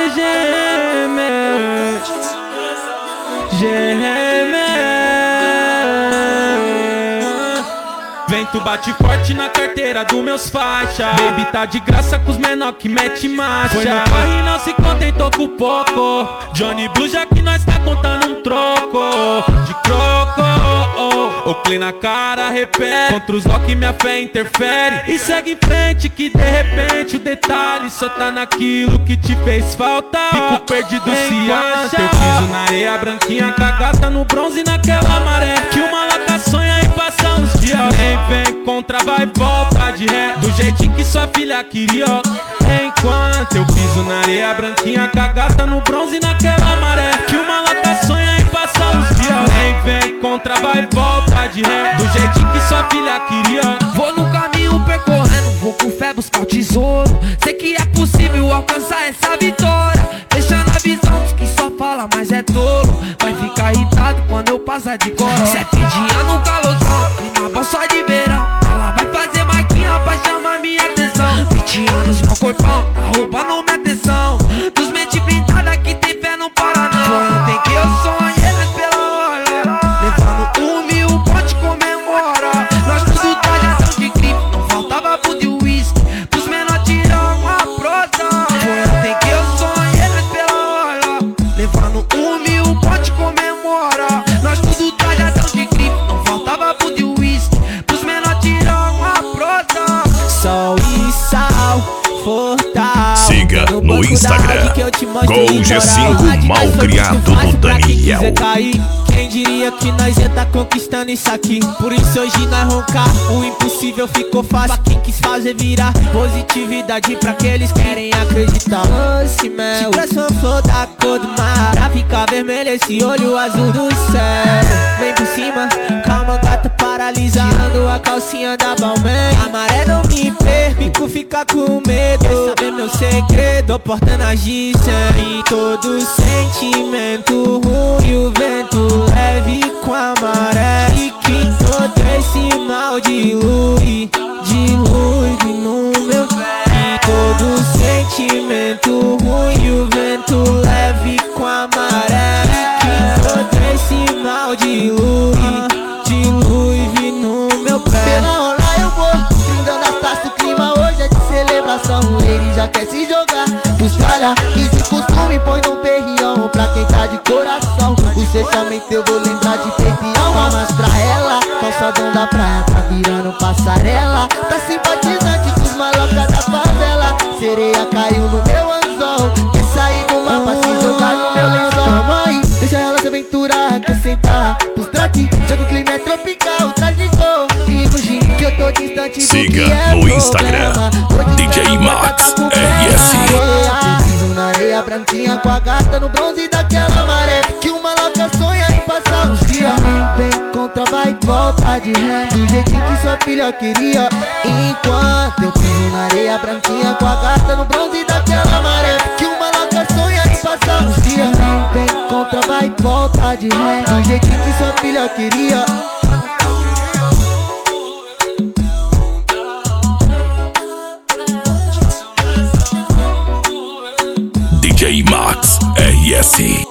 Vento bate forte na carteira dos meus faixa. Baby tá de graça com os menor que mete marcha. Foi no corre e não se contentou com pouco. Johnny Blue já que nós tá contando um troco de croco. Oakley na cara, repete. Contra os lock minha fé interfere. E segue em frente que de repente o detalhe só tá naquilo que te fez falta. Fico perdido se acha. Eu piso na areia branquinha, cagata no bronze naquela maré. Que uma louca sonha em passar uns dias. Vem contra, vai, volta de ré. Do jeitinho que sua filha queria, ó. Enquanto eu piso na areia branquinha, cagata no bronze naquela maré. Que uma louca sonha em passar uns dias. Vem contra, vai, volta de ré. Do jeitinho que sua filha queria. Vou no caminho percorrendo, vou com fé buscar o tesouro. Sei que é possível alcançar essa vitória. Deixando a visão dos que só fala, mas é tolo. Vai ficar irritado quando eu passar de coro. 7 dias no calorzão, clima bom só de verão. Ela vai fazer maquinha pra chamar minha atenção. 20 anos no corpão, a roupa não me atenção. Dos mente pintada que tem fé não para não. Foi ontem que eu sonhei, mas pela hora. Levando 1000 ponte comemora. Nós tudo talhação de gripe, não faltava food e whisky. Pros menor tirar uma prosa. Foi ontem que eu sonhei, mas pela hora. Levando 1000 ponte comemora. Nós tudo talhação de gripe, não faltava food e whisky. Pros menor tirar uma prosa. Sol e sal, fortal. Siga no Instagram Gol G5 Malcriado do Daniel. Quem diria que nós ia tá conquistando isso aqui? Por isso hoje nós roncar, o impossível ficou fácil. Pra quem quis fazer virar positividade pra aqueles que querem acreditar. Doce mel, te traz uma flor da cor do mar. Pra ficar vermelho esse olho azul do céu. Vem por cima, calma gata paralisando a calcinha da Balmain. A maré não me permite ficar com medo. Quer saber meu segredo? Oportando agir sem todo sentimento ruim. O vento leve com a maré e que todo esse mal dilui no meu pé. E todo sentimento ruim, o vento leve com a maré e que todo esse mal dilui no meu pé. Pela rola eu vou, brindando as taças, o clima hoje é de celebração. Ele já quer se jogar, buscalha, que de costume põe num perrião. Pra quem tá de coração, o fechamento eu vou lembrar de peito e alma. Mas pra ela, calçadão da praia tá virando passarela. Tá simpatizante com os malocas da favela. Sereia caiu no meu anzol, quer sair do mapa, se jogar no meu lençol. Mãe, deixa ela se aventurar, acrescentar os trate, joga o clima é tropical, traz de cor. E fugir que eu tô distante do Siga que é no Instagram DJ Max RS. Piso na areia branquinha com a gata no bronze daquela maré. Que uma louca sonha em passar uns dias. Vem contra, vai volta de ré. Do jeitinho que sua filha queria. Enquanto eu piso na areia branquinha com a gata no bronze daquela maré. Que uma louca sonha em passar uns dias. Vem contra, vai volta de ré. Do jeitinho que sua filha queria. DJ Max RS.